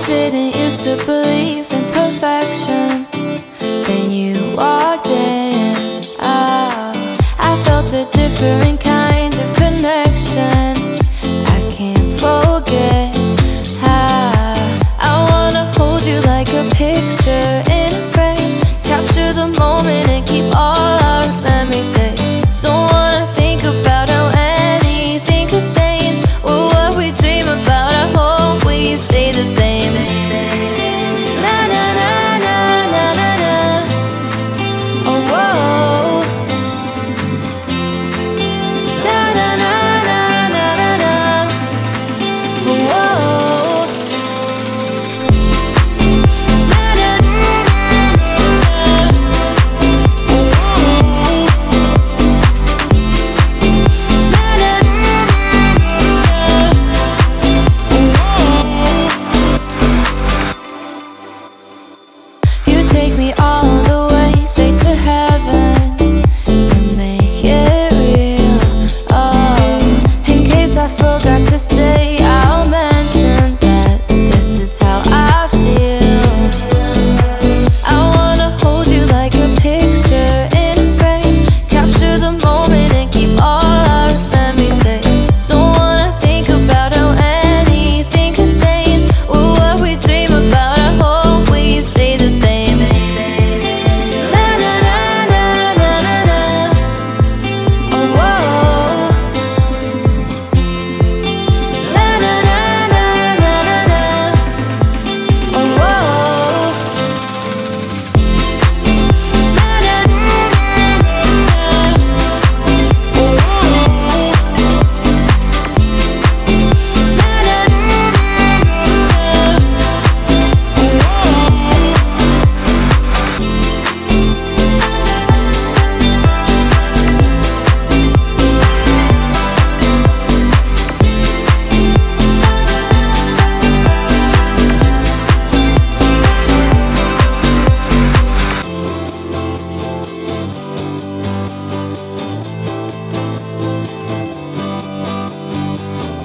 didn't used to believe in perfection. Then you walked in. Oh, I felt a different kind of connection. I can't forget how I wanna hold you like a picture in a frame. Capture the moment and keep all our memories safe. Don't wanna think about how anything could change, or what we dream about. I hope we stay the same. Na na na na na na na. Oh whoa. Na na na na na na na. Oh whoa. Na na na na na. You take me all